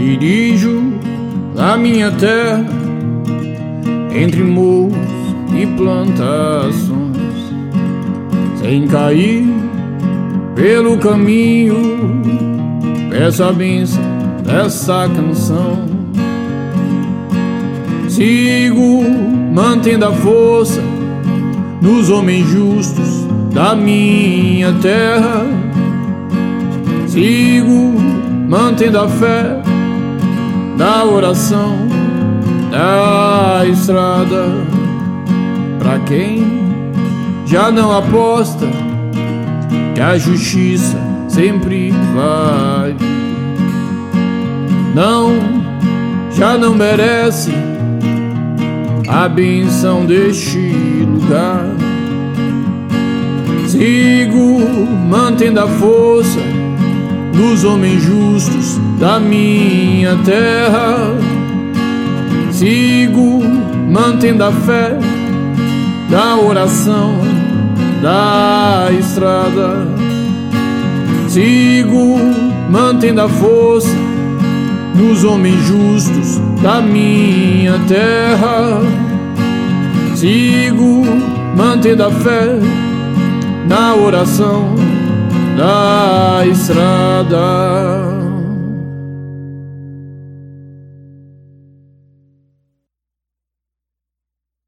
Dirijo a minha terra entre morros e plantações, sem cair pelo caminho. Peço a bênção dessa canção. Sigo mantendo a força nos homens justos da minha terra. Sigo mantendo a fé da oração, da estrada. Pra quem já não aposta que a justiça sempre vai, já não merece a benção deste lugar. Sigo mantendo a força dos homens justos da minha terra. Sigo mantendo a fé da oração, da estrada. Sigo mantendo a força dos homens justos da minha terra. Sigo mantendo a fé na oração, da estrada.